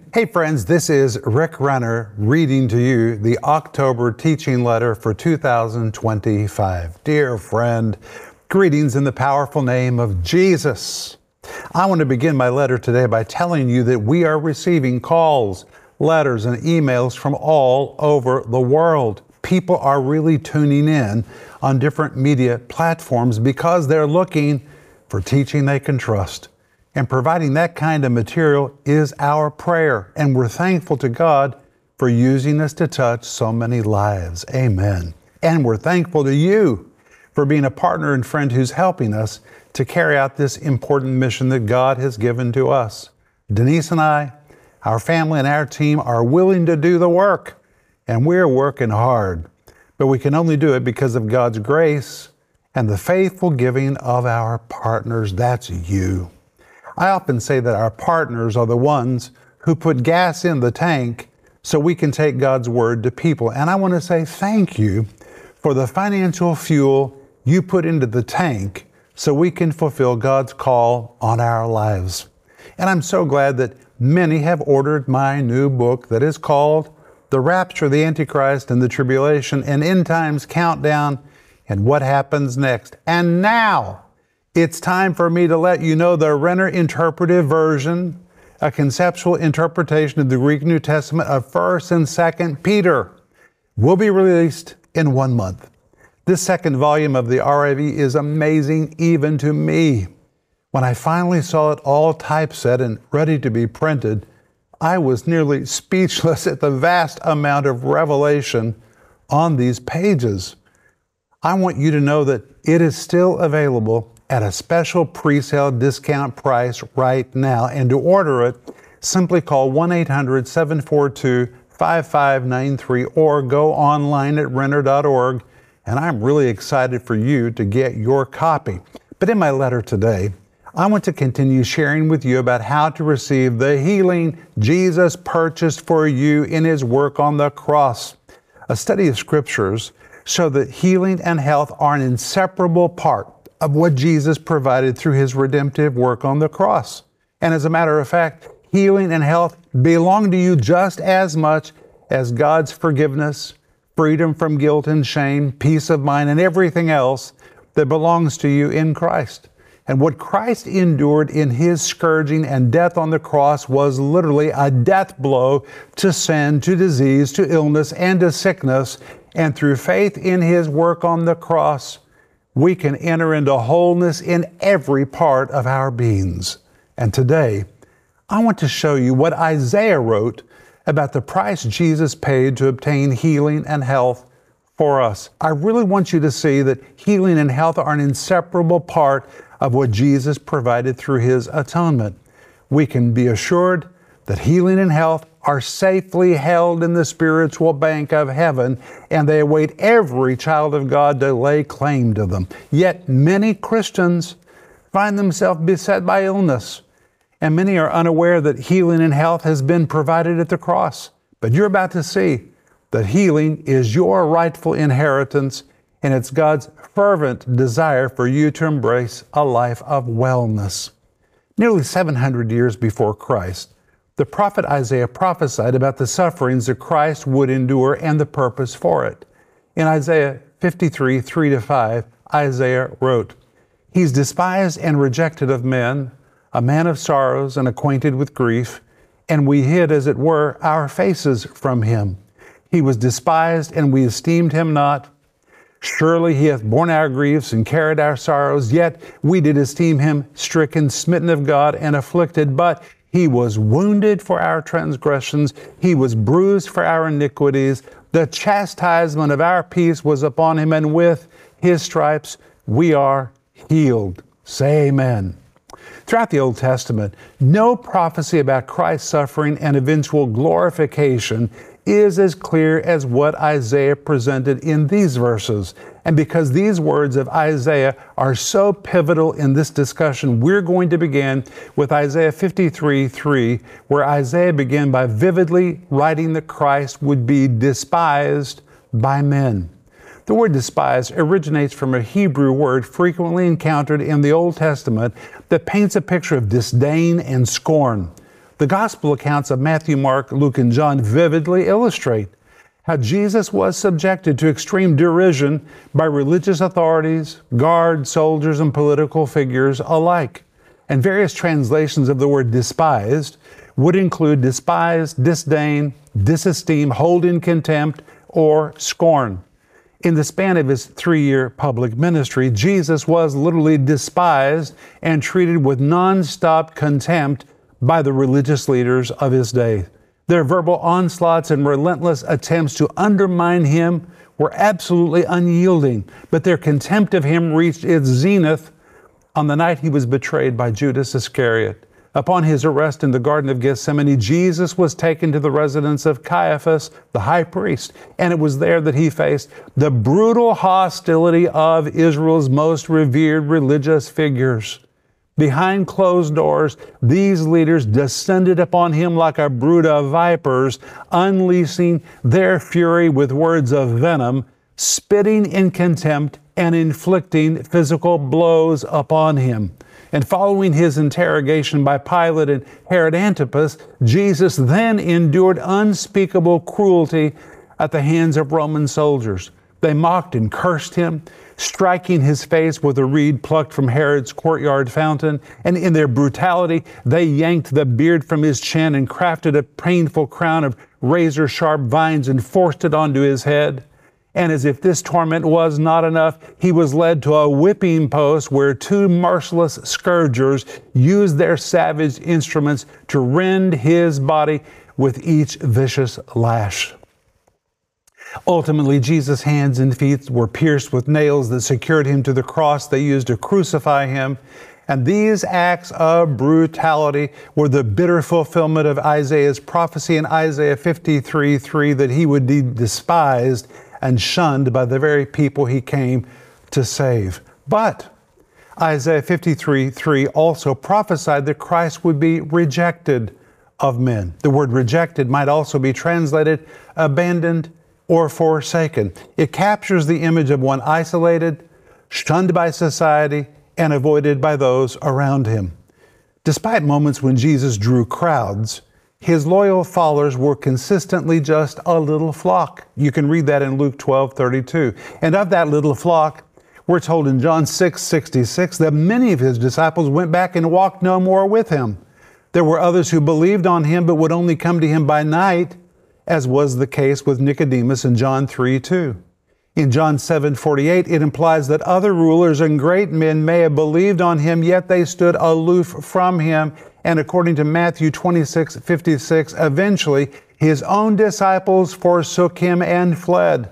Hey friends, this is Rick Renner reading to you the October teaching letter for 2025. Dear friend, greetings in the powerful name of Jesus. I want to begin my letter today by telling you that we are receiving calls, letters, and emails from all over the world. People are really tuning in on different media platforms because they're looking for teaching they can trust. And providing that kind of material is our prayer. And we're thankful to God for using us to touch so many lives. Amen. And we're thankful to you for being a partner and friend who's helping us to carry out this important mission that God has given to us. Denise and I, our family and our team are willing to do the work. And we're working hard. But we can only do it because of God's grace and the faithful giving of our partners. That's you. I often say that our partners are the ones who put gas in the tank so we can take God's word to people. And I want to say thank you for the financial fuel you put into the tank so we can fulfill God's call on our lives. And I'm so glad that many have ordered my new book that is called The Rapture, the Antichrist, and the Tribulation, an End Times Countdown, and What Happens Next. And now, it's time for me to let you know the Renner Interpretive Version, a conceptual interpretation of the Greek New Testament of 1st and 2nd Peter, will be released in 1 month. This second volume of the RIV is amazing even to me. When I finally saw it all typeset and ready to be printed, I was nearly speechless at the vast amount of revelation on these pages. I want you to know that it is still available at a special pre-sale discount price right now. And to order it, simply call 1-800-742-5593 or go online at renner.org. And I'm really excited for you to get your copy. But in my letter today, I want to continue sharing with you about how to receive the healing Jesus purchased for you in His work on the cross. A study of scriptures show that healing and health are an inseparable part of what Jesus provided through His redemptive work on the cross. And as a matter of fact, healing and health belong to you just as much as God's forgiveness, freedom from guilt and shame, peace of mind, and everything else that belongs to you in Christ. And what Christ endured in His scourging and death on the cross was literally a death blow to sin, to disease, to illness, and to sickness. And through faith in His work on the cross, we can enter into wholeness in every part of our beings. And today, I want to show you what Isaiah wrote about the price Jesus paid to obtain healing and health for us. I really want you to see that healing and health are an inseparable part of what Jesus provided through His atonement. We can be assured that healing and health are safely held in the spiritual bank of heaven, and they await every child of God to lay claim to them. Yet many Christians find themselves beset by illness, and many are unaware that healing and health has been provided at the cross. But you're about to see that healing is your rightful inheritance, and it's God's fervent desire for you to embrace a life of wellness. Nearly 700 years before Christ, the prophet Isaiah prophesied about the sufferings that Christ would endure and the purpose for it. In Isaiah 53, 3-5, Isaiah wrote, "He's despised and rejected of men, a man of sorrows and acquainted with grief, and we hid, as it were, our faces from Him. He was despised, and we esteemed Him not. Surely He hath borne our griefs and carried our sorrows, yet we did esteem Him stricken, smitten of God, and afflicted. But He was wounded for our transgressions, He was bruised for our iniquities. The chastisement of our peace was upon Him, and with His stripes we are healed." Say amen. Throughout the Old Testament, no prophecy about Christ's suffering and eventual glorification is as clear as what Isaiah presented in these verses. And because these words of Isaiah are so pivotal in this discussion, we're going to begin with Isaiah 53:3, where Isaiah began by vividly writing that Christ would be despised by men. The word despise originates from a Hebrew word frequently encountered in the Old Testament that paints a picture of disdain and scorn. The gospel accounts of Matthew, Mark, Luke, and John vividly illustrate how Jesus was subjected to extreme derision by religious authorities, guards, soldiers, and political figures alike. And various translations of the word despised would include despise, disdain, disesteem, hold in contempt, or scorn. In the span of his 3-year public ministry, Jesus was literally despised and treated with nonstop contempt by the religious leaders of his day. Their verbal onslaughts and relentless attempts to undermine him were absolutely unyielding, but their contempt of him reached its zenith on the night he was betrayed by Judas Iscariot. Upon his arrest in the Garden of Gethsemane, Jesus was taken to the residence of Caiaphas, the high priest, and it was there that he faced the brutal hostility of Israel's most revered religious figures. Behind closed doors, these leaders descended upon him like a brood of vipers, unleashing their fury with words of venom, spitting in contempt, and inflicting physical blows upon him. And following his interrogation by Pilate and Herod Antipas, Jesus then endured unspeakable cruelty at the hands of Roman soldiers. They mocked and cursed him, striking his face with a reed plucked from Herod's courtyard fountain. And in their brutality, they yanked the beard from his chin and crafted a painful crown of razor-sharp vines and forced it onto his head. And as if this torment was not enough, he was led to a whipping post where 2 merciless scourgers used their savage instruments to rend his body with each vicious lash. Ultimately, Jesus' hands and feet were pierced with nails that secured him to the cross they used to crucify him. And these acts of brutality were the bitter fulfillment of Isaiah's prophecy in Isaiah 53:3 that he would be despised and shunned by the very people he came to save. But Isaiah 53:3 also prophesied that Christ would be rejected of men. The word rejected might also be translated abandoned or forsaken. It captures the image of one isolated, shunned by society, and avoided by those around him. Despite moments when Jesus drew crowds, his loyal followers were consistently just a little flock. You can read that in Luke 12:32. And of that little flock, we're told in John 6:66 that many of his disciples went back and walked no more with him. There were others who believed on him but would only come to him by night, as was the case with Nicodemus in John 3:2. In John 7:48, it implies that other rulers and great men may have believed on him, yet they stood aloof from him. And according to Matthew 26:56, eventually his own disciples forsook him and fled.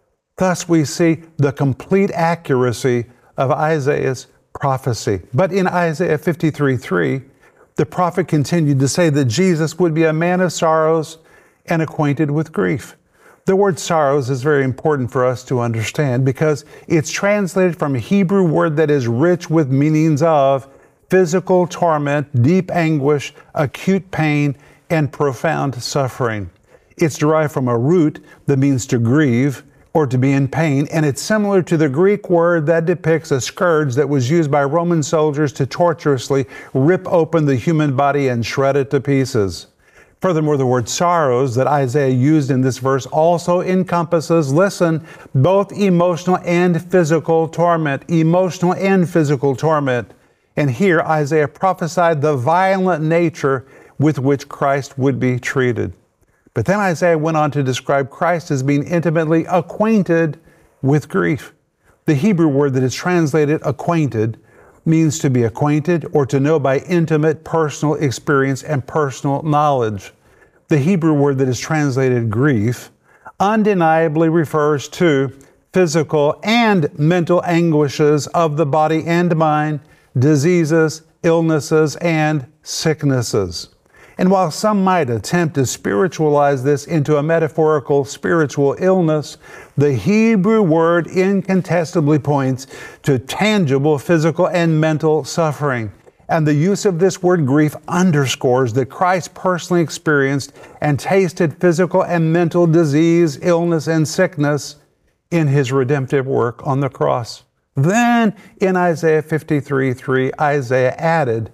Thus we see the complete accuracy of Isaiah's prophecy. But in Isaiah 53:3, the prophet continued to say that Jesus would be a man of sorrows and acquainted with grief. The word sorrows is very important for us to understand because it's translated from a Hebrew word that is rich with meanings of physical torment, deep anguish, acute pain, and profound suffering. It's derived from a root that means to grieve or to be in pain, and it's similar to the Greek word that depicts a scourge that was used by Roman soldiers to tortuously rip open the human body and shred it to pieces. Furthermore, the word sorrows that Isaiah used in this verse also encompasses, listen, both emotional and physical torment. Emotional and physical torment. And here Isaiah prophesied the violent nature with which Christ would be treated. But then Isaiah went on to describe Christ as being intimately acquainted with grief. The Hebrew word that is translated acquainted means to be acquainted or to know by intimate personal experience and personal knowledge. The Hebrew word that is translated grief undeniably refers to physical and mental anguishes of the body and mind, diseases, illnesses, and sicknesses. And while some might attempt to spiritualize this into a metaphorical spiritual illness, the Hebrew word incontestably points to tangible physical and mental suffering. And the use of this word grief underscores that Christ personally experienced and tasted physical and mental disease, illness, and sickness in his redemptive work on the cross. Then in Isaiah 53:3, Isaiah added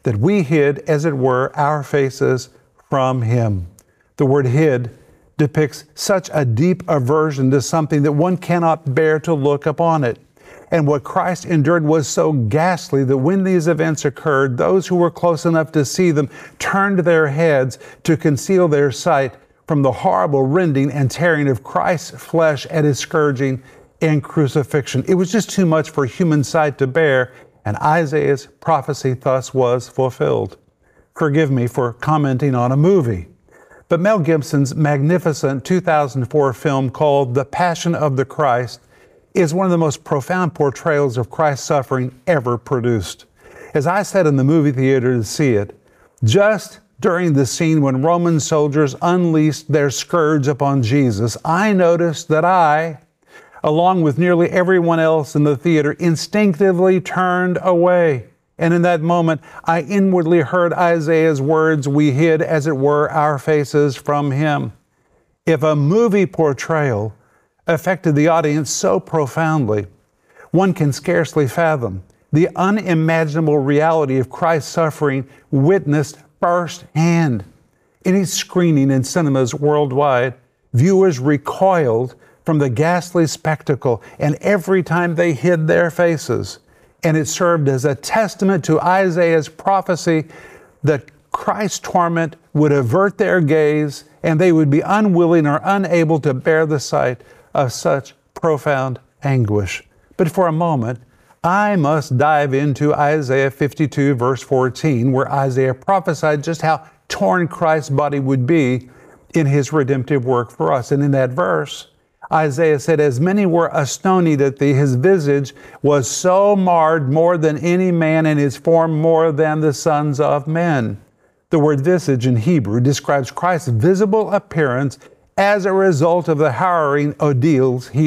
that we hid, as it were, our faces from him. The word hid depicts such a deep aversion to something that one cannot bear to look upon it. And what Christ endured was so ghastly that when these events occurred, those who were close enough to see them turned their heads to conceal their sight from the horrible rending and tearing of Christ's flesh at his scourging and crucifixion. It was just too much for human sight to bear, and Isaiah's prophecy thus was fulfilled. Forgive me for commenting on a movie, but Mel Gibson's magnificent 2004 film called The Passion of the Christ is one of the most profound portrayals of Christ's suffering ever produced. As I sat in the movie theater to see it, just during the scene when Roman soldiers unleashed their scourge upon Jesus, I noticed that I, along with nearly everyone else in the theater, instinctively turned away. And in that moment, I inwardly heard Isaiah's words, "We hid, as it were, our faces from him." If a movie portrayal affected the audience so profoundly, one can scarcely fathom the unimaginable reality of Christ's suffering witnessed firsthand. In each screening in cinemas worldwide, viewers recoiled from the ghastly spectacle, and every time they hid their faces. And it served as a testament to Isaiah's prophecy that Christ's torment would avert their gaze, and they would be unwilling or unable to bear the sight of such profound anguish. But for a moment, I must dive into Isaiah 52, verse 14, where Isaiah prophesied just how torn Christ's body would be in his redemptive work for us. And in that verse, Isaiah said, "As many were astonished at thee, his visage was so marred more than any man, and his form more than the sons of men." The word visage in Hebrew describes Christ's visible appearance as a result of the harrowing ordeals he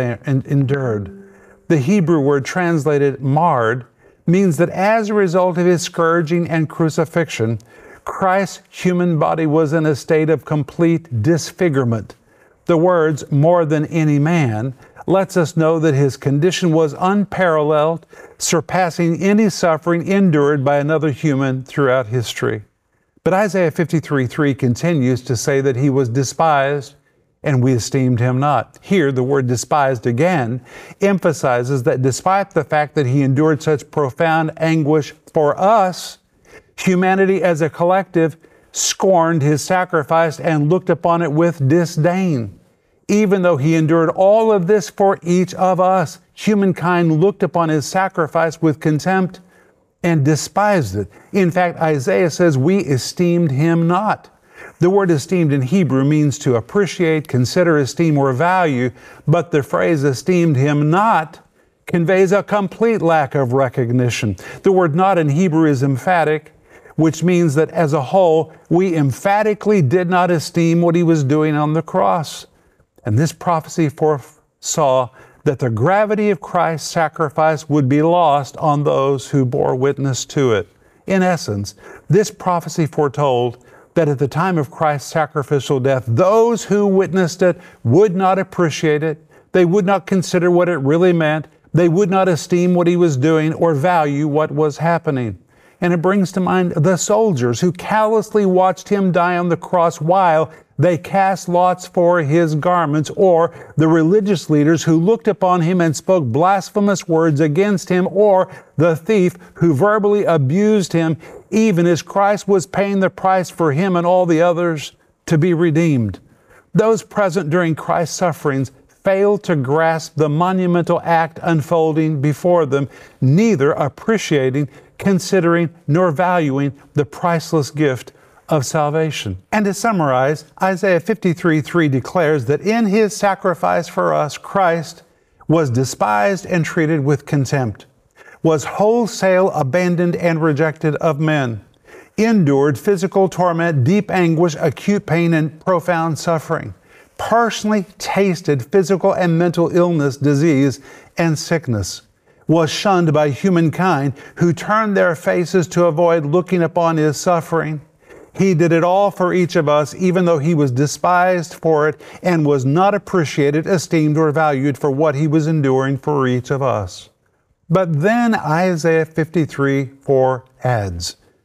endured. The Hebrew word translated marred means that as a result of his scourging and crucifixion, Christ's human body was in a state of complete disfigurement. The words, "more than any man," lets us know that his condition was unparalleled, surpassing any suffering endured by another human throughout history. But Isaiah 53:3 continues to say that he was despised and we esteemed him not. Here, the word despised again emphasizes that despite the fact that he endured such profound anguish for us, humanity as a collective scorned his sacrifice and looked upon it with disdain. Even though he endured all of this for each of us, humankind looked upon his sacrifice with contempt and despised it. In fact, Isaiah says, "We esteemed him not." The word esteemed in Hebrew means to appreciate, consider, esteem, or value, but the phrase "esteemed him not" conveys a complete lack of recognition. The word "not" in Hebrew is emphatic, which means that as a whole, we emphatically did not esteem what he was doing on the cross. And this prophecy foresaw that the gravity of Christ's sacrifice would be lost on those who bore witness to it. In essence, this prophecy foretold that at the time of Christ's sacrificial death, those who witnessed it would not appreciate it. They would not consider what it really meant. They would not esteem what he was doing or value what was happening. And it brings to mind the soldiers who callously watched him die on the cross while they cast lots for his garments, or the religious leaders who looked upon him and spoke blasphemous words against him, or the thief who verbally abused him, even as Christ was paying the price for him and all the others to be redeemed. Those present during Christ's sufferings failed to grasp the monumental act unfolding before them, neither appreciating, considering, nor valuing the priceless gift of salvation. And to summarize, Isaiah 53:3 declares that in his sacrifice for us, Christ was despised and treated with contempt, was wholesale abandoned and rejected of men, endured physical torment, deep anguish, acute pain, and profound suffering, personally tasted physical and mental illness, disease, and sickness, was shunned by humankind who turned their faces to avoid looking upon his suffering. He did it all for each of us, even though he was despised for it and was not appreciated, esteemed, or valued for what he was enduring for each of us. But then Isaiah 53:4 adds,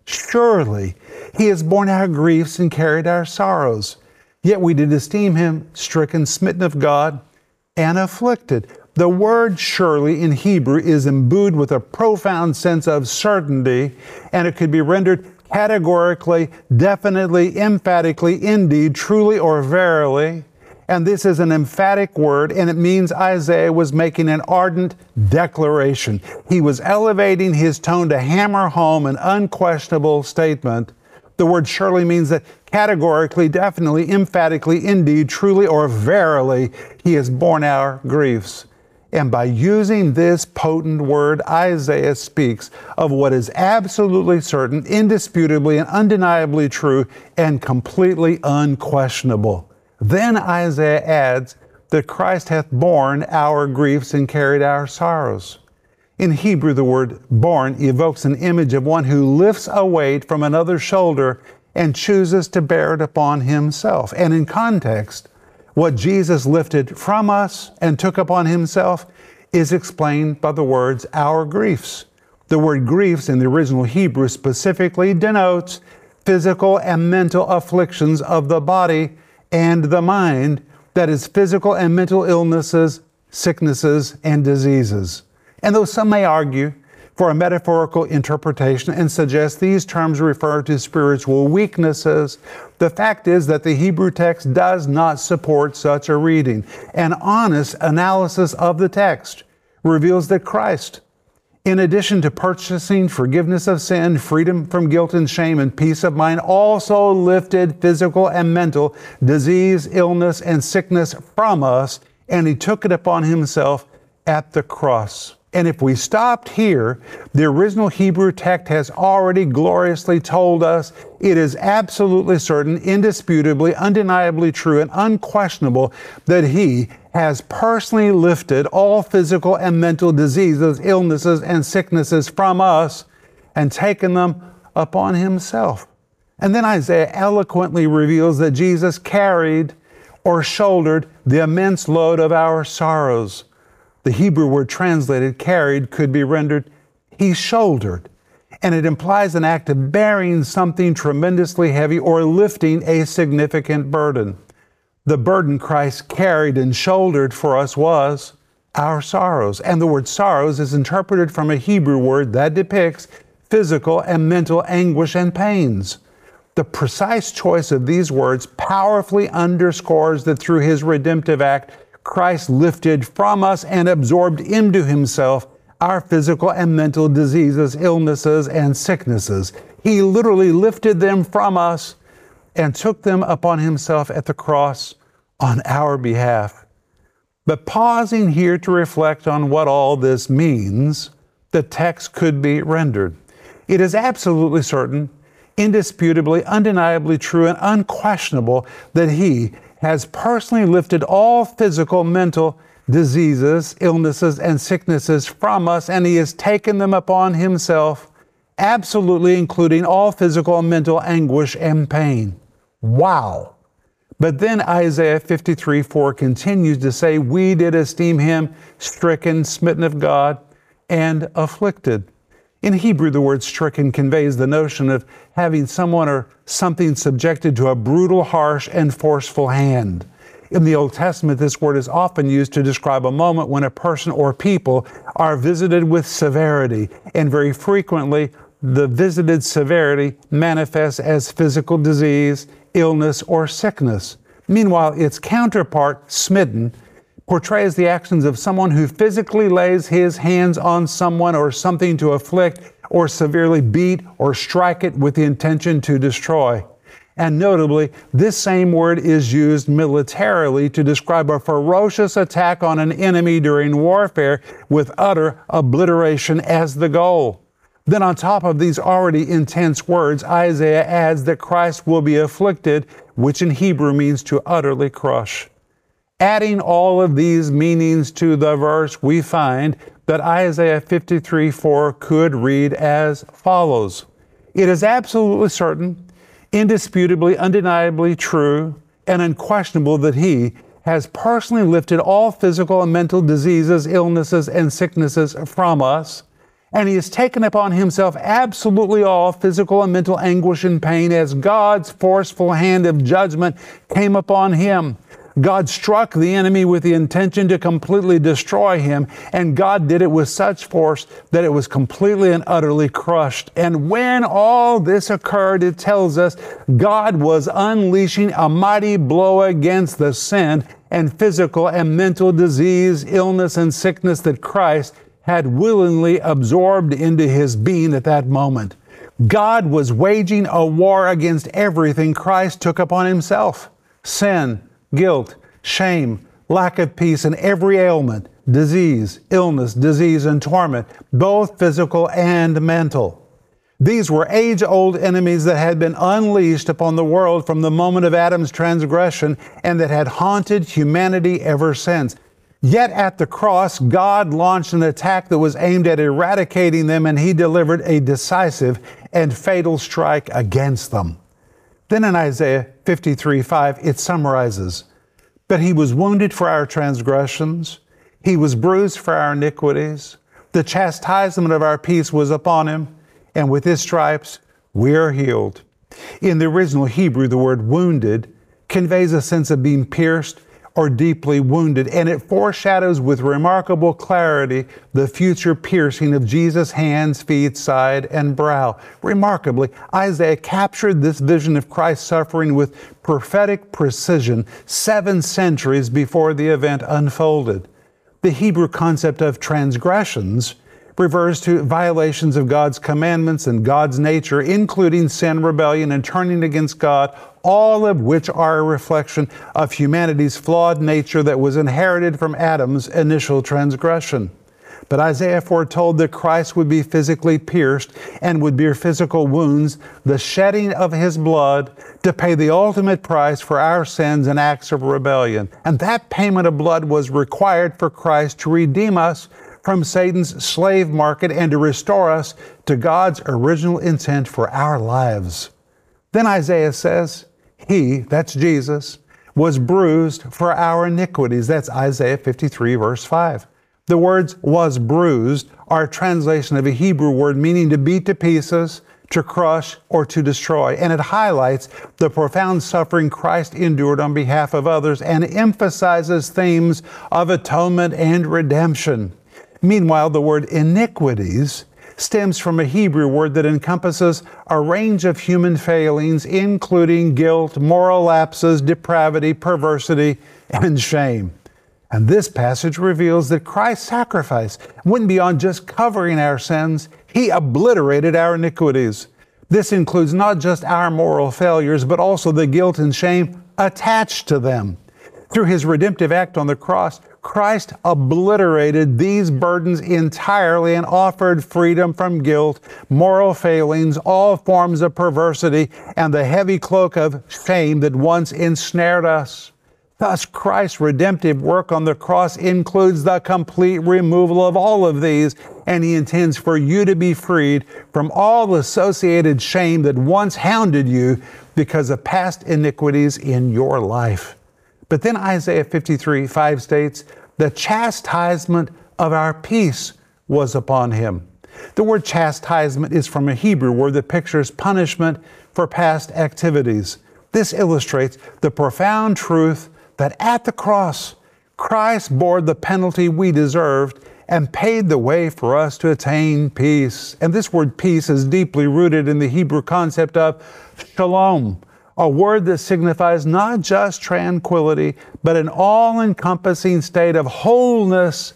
Surely he has borne our griefs and carried our sorrows. Yet we did esteem him stricken, smitten of God, and afflicted. The word surely in Hebrew is imbued with a profound sense of certainty, and it could be rendered categorically, definitely, emphatically, indeed, truly, or verily. And this is an emphatic word, and it means Isaiah was making an ardent declaration. He was elevating his tone to hammer home an unquestionable statement. The word surely means that categorically, definitely, emphatically, indeed, truly, or verily, he has borne our griefs. And by using this potent word, Isaiah speaks of what is absolutely certain, indisputably and undeniably true, and completely unquestionable. Then Isaiah adds that Christ hath borne our griefs and carried our sorrows. In Hebrew, the word borne evokes an image of one who lifts a weight from another's shoulder and chooses to bear it upon himself. And in context, what Jesus lifted from us and took upon himself is explained by the words, our griefs. The word griefs in the original Hebrew specifically denotes physical and mental afflictions of the body and the mind, that is, physical and mental illnesses, sicknesses, and diseases. And though some may argue for a metaphorical interpretation and suggest these terms refer to spiritual weaknesses, the fact is that the Hebrew text does not support such a reading. An honest analysis of the text reveals that Christ, in addition to purchasing forgiveness of sin, freedom from guilt and shame, and peace of mind, also lifted physical and mental disease, illness, and sickness from us, and he took it upon himself at the cross. And if we stopped here, the original Hebrew text has already gloriously told us it is absolutely certain, indisputably, undeniably true, and unquestionable that he has personally lifted all physical and mental diseases, illnesses, and sicknesses from us and taken them upon himself. And then Isaiah eloquently reveals that Jesus carried or shouldered the immense load of our sorrows. The Hebrew word translated carried could be rendered he shouldered, and it implies an act of bearing something tremendously heavy or lifting a significant burden. The burden Christ carried and shouldered for us was our sorrows, and the word sorrows is interpreted from a Hebrew word that depicts physical and mental anguish and pains. The precise choice of these words powerfully underscores that through his redemptive act, Christ lifted from us and absorbed into himself our physical and mental diseases, illnesses, and sicknesses. He literally lifted them from us and took them upon himself at the cross on our behalf. But pausing here to reflect on what all this means, the text could be rendered. It is absolutely certain, indisputably, undeniably true, and unquestionable that he has personally lifted all physical, mental diseases, illnesses, and sicknesses from us, and he has taken them upon himself, absolutely including all physical and mental anguish and pain. Wow! But then Isaiah 53:4 continues to say, we did esteem him stricken, smitten of God, and afflicted. In Hebrew, the word stricken conveys the notion of having someone or something subjected to a brutal, harsh, and forceful hand. In the Old Testament, this word is often used to describe a moment when a person or people are visited with severity, and very frequently, the visited severity manifests as physical disease, illness, or sickness. Meanwhile, its counterpart, smitten, portrays the actions of someone who physically lays his hands on someone or something to afflict or severely beat or strike it with the intention to destroy. And notably, this same word is used militarily to describe a ferocious attack on an enemy during warfare with utter obliteration as the goal. Then on top of these already intense words, Isaiah adds that Christ will be afflicted, which in Hebrew means to utterly crush. Adding all of these meanings to the verse, we find that Isaiah 53:4 could read as follows. It is absolutely certain, indisputably, undeniably true, and unquestionable that he has personally lifted all physical and mental diseases, illnesses, and sicknesses from us, And he has taken upon himself absolutely all physical and mental anguish and pain as God's forceful hand of judgment came upon him. God struck the enemy with the intention to completely destroy him, and God did it with such force that it was completely and utterly crushed. And when all this occurred, it tells us God was unleashing a mighty blow against the sin and physical and mental disease, illness, and sickness that Christ had willingly absorbed into his being at that moment. God was waging a war against everything Christ took upon himself: sin, guilt, shame, lack of peace, and every ailment, disease, illness, disease, and torment, both physical and mental. These were age-old enemies that had been unleashed upon the world from the moment of Adam's transgression and that had haunted humanity ever since. Yet at the cross, God launched an attack that was aimed at eradicating them, and he delivered a decisive and fatal strike against them. Then in Isaiah 53:5, it summarizes, "But he was wounded for our transgressions, he was bruised for our iniquities. The chastisement of our peace was upon him, and with his stripes we are healed." In the original Hebrew, the word wounded conveys a sense of being pierced or deeply wounded, and it foreshadows with remarkable clarity the future piercing of Jesus' hands, feet, side, and brow. Remarkably, Isaiah captured this vision of Christ's suffering with prophetic precision 7 centuries before the event unfolded. The Hebrew concept of transgressions refers to violations of God's commandments and God's nature, including sin, rebellion, and turning against God, all of which are a reflection of humanity's flawed nature that was inherited from Adam's initial transgression. But Isaiah foretold that Christ would be physically pierced and would bear physical wounds, the shedding of his blood, to pay the ultimate price for our sins and acts of rebellion. And that payment of blood was required for Christ to redeem us from Satan's slave market and to restore us to God's original intent for our lives. Then Isaiah says, he, that's Jesus, was bruised for our iniquities. That's Isaiah 53, verse 5. The words "was bruised" are a translation of a Hebrew word meaning to beat to pieces, to crush, or to destroy. And it highlights the profound suffering Christ endured on behalf of others and emphasizes themes of atonement and redemption. Meanwhile, the word iniquities stems from a Hebrew word that encompasses a range of human failings, including guilt, moral lapses, depravity, perversity, and shame. And this passage reveals that Christ's sacrifice went beyond just covering our sins. He obliterated our iniquities. This includes not just our moral failures, but also the guilt and shame attached to them. Through his redemptive act on the cross, Christ obliterated these burdens entirely and offered freedom from guilt, moral failings, all forms of perversity, and the heavy cloak of shame that once ensnared us. Thus, Christ's redemptive work on the cross includes the complete removal of all of these, and he intends for you to be freed from all associated shame that once hounded you because of past iniquities in your life. But then Isaiah 53:5 states, "The chastisement of our peace was upon him." The word chastisement is from a Hebrew word that pictures punishment for past activities. This illustrates the profound truth that at the cross, Christ bore the penalty we deserved and paid the way for us to attain peace. And this word peace is deeply rooted in the Hebrew concept of shalom, a word that signifies not just tranquility, but an all-encompassing state of wholeness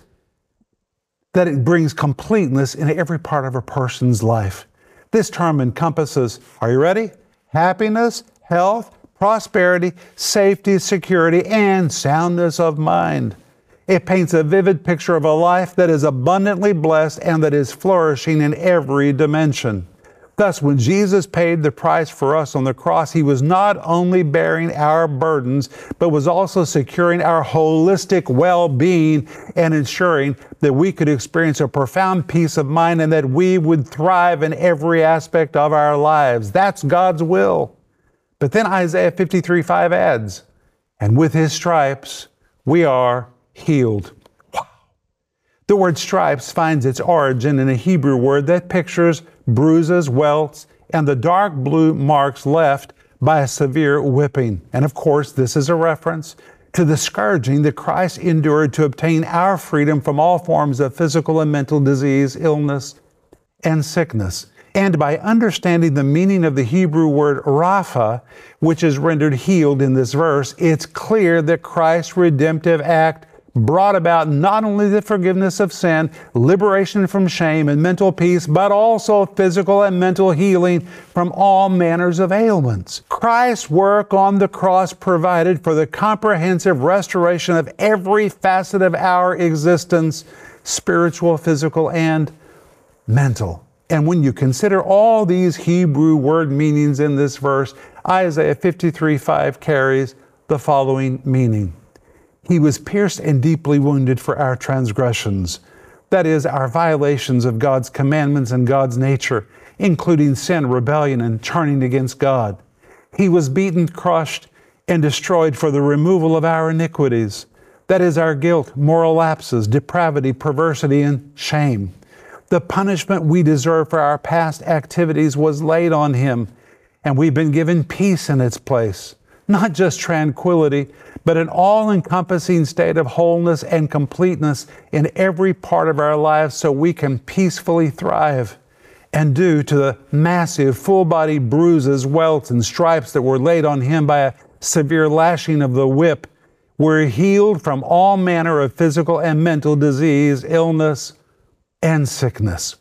that it brings completeness in every part of a person's life. This term encompasses, are you ready? Happiness, health, prosperity, safety, security, and soundness of mind. It paints a vivid picture of a life that is abundantly blessed and that is flourishing in every dimension. Thus, when Jesus paid the price for us on the cross, he was not only bearing our burdens, but was also securing our holistic well-being and ensuring that we could experience a profound peace of mind and that we would thrive in every aspect of our lives. That's God's will. But then Isaiah 53:5 adds, "And with his stripes we are healed." Wow. The word stripes finds its origin in a Hebrew word that pictures bruises, welts, and the dark blue marks left by a severe whipping. And of course, this is a reference to the scourging that Christ endured to obtain our freedom from all forms of physical and mental disease, illness, and sickness. And by understanding the meaning of the Hebrew word rapha, which is rendered healed in this verse, it's clear that Christ's redemptive act brought about not only the forgiveness of sin, liberation from shame and mental peace, but also physical and mental healing from all manners of ailments. Christ's work on the cross provided for the comprehensive restoration of every facet of our existence, spiritual, physical, and mental. And when you consider all these Hebrew word meanings in this verse, Isaiah 53:5 carries the following meaning. He was pierced and deeply wounded for our transgressions, that is, our violations of God's commandments and God's nature, including sin, rebellion, and turning against God. He was beaten, crushed, and destroyed for the removal of our iniquities, that is, our guilt, moral lapses, depravity, perversity, and shame. The punishment we deserve for our past activities was laid on Him, and we've been given peace in its place. Not just tranquility, but an all-encompassing state of wholeness and completeness in every part of our lives so we can peacefully thrive. And due to the massive full-body bruises, welts, and stripes that were laid on Him by a severe lashing of the whip, we're healed from all manner of physical and mental disease, illness, and sickness.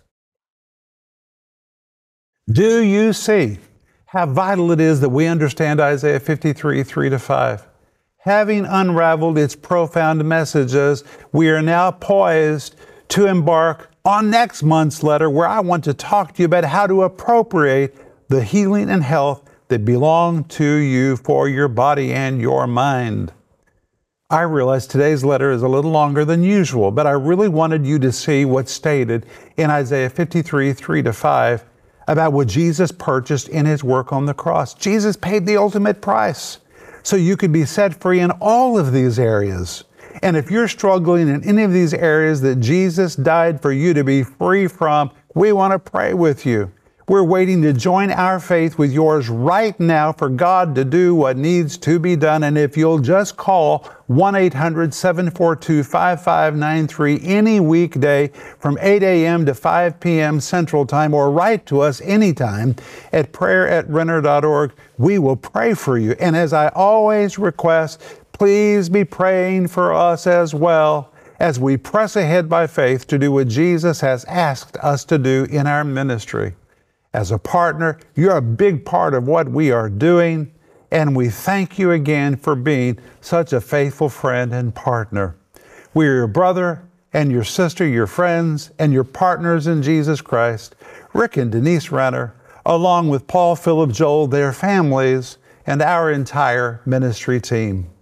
Do you see how vital it is that we understand Isaiah 53:3-5? Having unraveled its profound messages, we are now poised to embark on next month's letter, where I want to talk to you about how to appropriate the healing and health that belong to you for your body and your mind. I realize today's letter is a little longer than usual, but I really wanted you to see what's stated in Isaiah 53:3-5 about what Jesus purchased in His work on the cross. Jesus paid the ultimate price so you could be set free in all of these areas. And if you're struggling in any of these areas that Jesus died for you to be free from, we want to pray with you. We're waiting to join our faith with yours right now for God to do what needs to be done. And if you'll just call 1-800-742-5593 any weekday from 8 a.m. to 5 p.m. Central Time, or write to us anytime at prayer@renner.org. We will pray for you. And as I always request, please be praying for us as well as we press ahead by faith to do what Jesus has asked us to do in our ministry. As a partner, you're a big part of what we are doing, and we thank you again for being such a faithful friend and partner. We're your brother and your sister, your friends, and your partners in Jesus Christ, Rick and Denise Renner, along with Paul, Philip, Joel, their families, and our entire ministry team.